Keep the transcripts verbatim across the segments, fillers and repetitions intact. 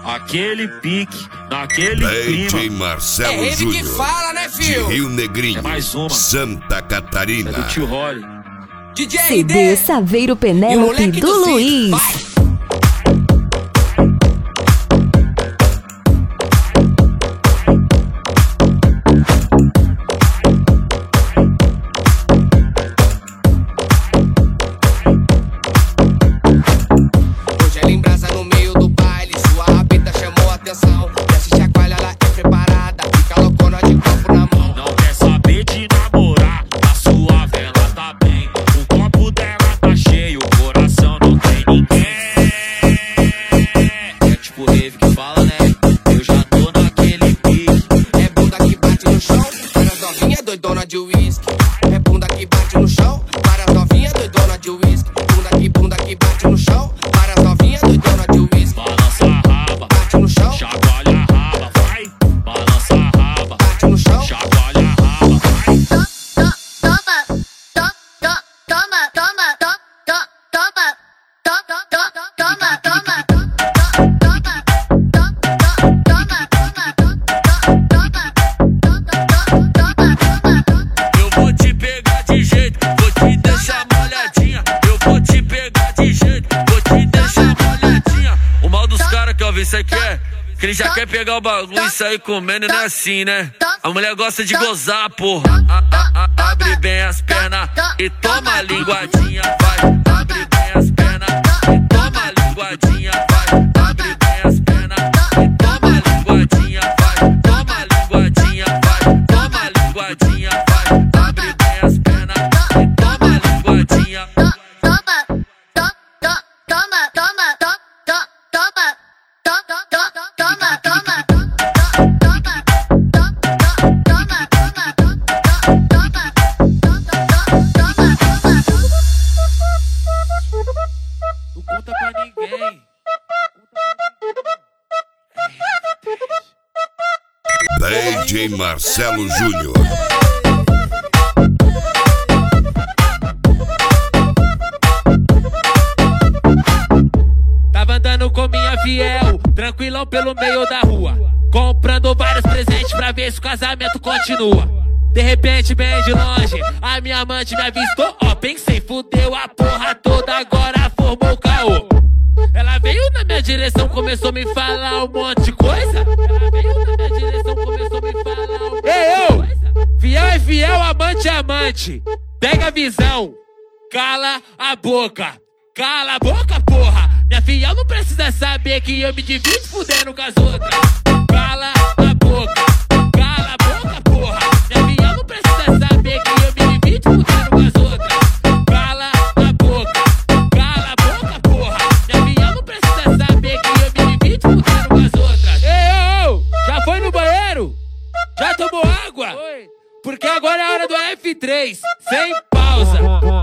aquele pique, naquele D J clima. Marcelo É ele Júnior, que fala, né, de filho? Rio Negrinho, É mais uma. Santa Catarina. É do tio Rolly. D J C D R D Saveiro e o Penélope moleque do do Luiz. Zico. Vai! Hoje ela embrasa no meio do baile, sua rabita chamou a atenção. Desce chacoalha, ela é preparada, fica loucona de copo na mão. Não quer saber de namorar, tá suave, ela tá bem. O copo dela tá cheio, o coração não tem ninguém. É tipo rave que fala, né? Eu já tô naquele pique. É bunda que bate no chão, várias novinhas doidona de uísque. É bunda que bate no chão, várias novinhas doidona de uísque. Bunda que, bunda que bate no chão, várias novinhas doidona de uísque. Balança a raba, Bate no chão, chacoalha a raba, vai. Balança a raba, bate no chão. chacoalha a raba, vai. Eu vou te pegar de jeito, vou te deixar molhadinha. Eu vou te pegar de jeito, vou te deixar molhadinha. O mal dos caras que eu vi, cê quer? Que ele já quer pegar o bagulho e sair comendo, não é assim, né? A mulher gosta de gozar, porra. A- a- a- Abre bem as pernas e toma a linguadinha, vai. Abre bem as pernas e toma a linguadinha, vai. Abre bem as pernas e toma a linguadinha, vai. Toma a linguadinha, vai. Toma a linguadinha, vai. Abre bem as pernas e toma a linguadinha. Não conta pra ninguém. D J Marcelo Júnior. Tava andando com minha fiel, tranquilão pelo meio da rua, comprando vários presentes pra ver se o casamento continua. De repente, bem de longe, a minha amante me avistou. Ó, pensei, fudeu a porra toda, agora formou o caô. Ela veio na minha direção, começou a me falar um monte de coisa. Ela veio na minha direção, começou a me falar um monte de coisa. Fiel é fiel, amante é amante. Pega a visão, cala a boca. Cala a boca, porra. Minha fiel não precisa saber que eu me divido fudendo com as outras. Cala a boca, cala a boca, porra. Minha fiel não precisa saber que eu me divido fudendo com as outras. Cala a boca, cala a boca, porra. Minha fiel não precisa saber que eu me divido fudendo com as outras. Ei, ô, ô, já foi no banheiro? Já tomou água? Porque agora é a hora do F três, sem pausa.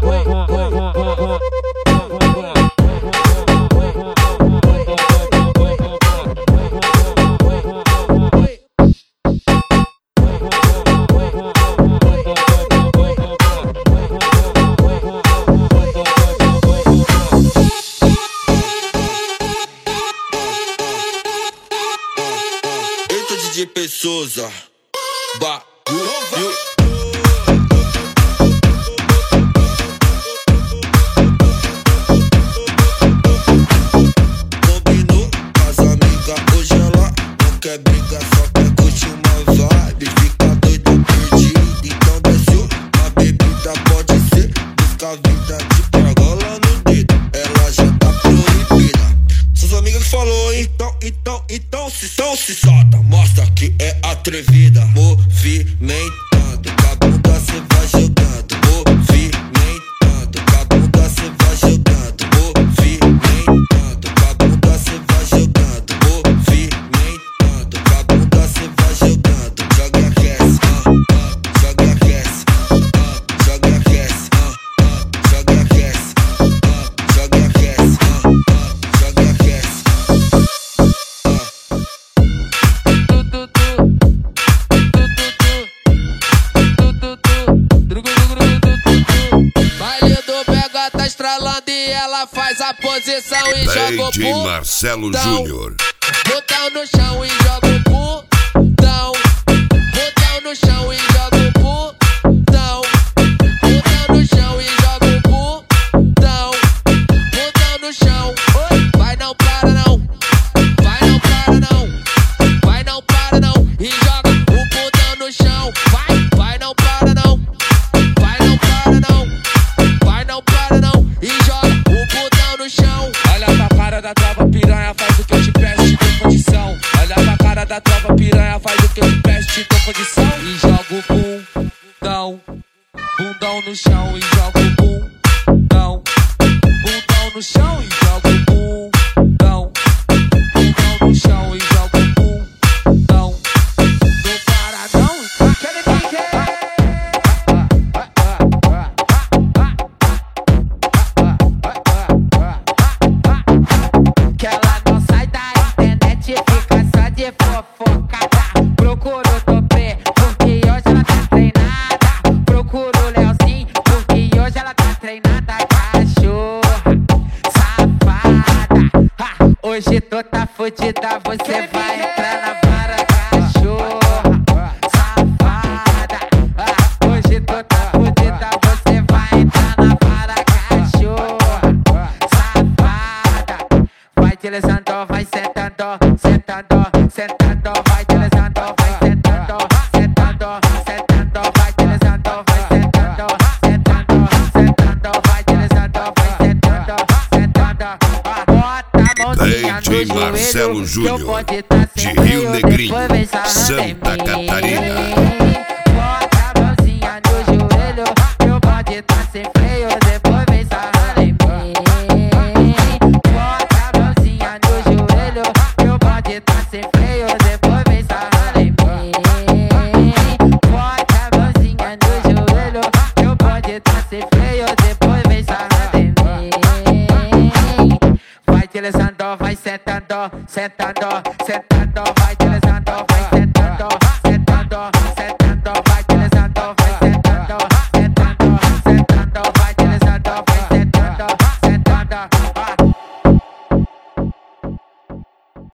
Eita D J Pessoa, bagulho. Combinou com as amigas, hoje ela não quer briga, só quer curtir uma vibe. Fica doida, perdida, então desce uma bebida, pode ser. Busca a vida de pragola no dedo, ela já tá proibida. Suas amigas que falou, então, então, então se, então se solta. Mostra que é atrevida, movimentando, com a bunda cê vai jogando. Movimentando, com a bunda cê vai jogando. Movimentando, com a bunda cê vai jogando. Movimentando, com a bunda cê vai jogando. Joga e aquece, ah, ah, joga e aquece, ah, ah, joga e aquece, ah, ah, joga e aquece, ah, ah, joga e aquece, ah, ah, joga e aquece. Baile do Pega tá estralando e ela faz a posição e joga o D J Marcelo bundão. Júnior. botão no chão e joga o bundão. Botão no chão e joga o bundão. Botão no chão e joga o bundão. Botão no chão, oi, vai não para não. Vai não para não. Vai não para não. E joga o bundão no chão. Vai, vai não para não. Vai não para não. Vai não para não. E joga o bundão no chão. Olha pra cara da tropa piranha, faz o que eu te peço, te dou condição. Olha pra cara da tropa piranha, faz o que eu te peço, te dou condição. E joga o bundão, bundão no chão. E joga o bundão, bundão no chão. E joga o bundão, bundão no chão. E joga o bundão, não para não. Aquele pique. Que ela não sai da internet e fica só de fofoca. Procuro o Topê, porque hoje ela tá treinada. Procuro o Leozinho, porque hoje ela tá treinada. Cachorra, safada, ha, hoje tu tá fudida, você vai entrar na vara. Cachorra, safada, ha, hoje tu tá fudida, você vai entrar na vara. Cachorra, safada, vai deslizando, vai sentando, sentando, sentando, vai deslizando, vai sentando, sentando, sentando, vai deslizando, vai sentando, sentando, sentando, vai deslizando, vai sentando, sentando. Bota a mãozinha D J no Marcelo joelho, que eu Júnior, pode tá sem de Rio freio, Negrinho, depois vem sarrando em Santa mim. Catarina. Bota a mãozinha no joelho, que eu pode tá sem freio, depois vem sarrando em mim. Bota a mãozinha no joelho, que eu pode tá sem freio, depois vem sarrando em mim. Bota a mãozinha no joelho, que eu pode tá sem freio, depois vem sarrando em mim. Vai deslizando, vai sentando, sentando, sentando, vai deslizando, vai sentando, sentando,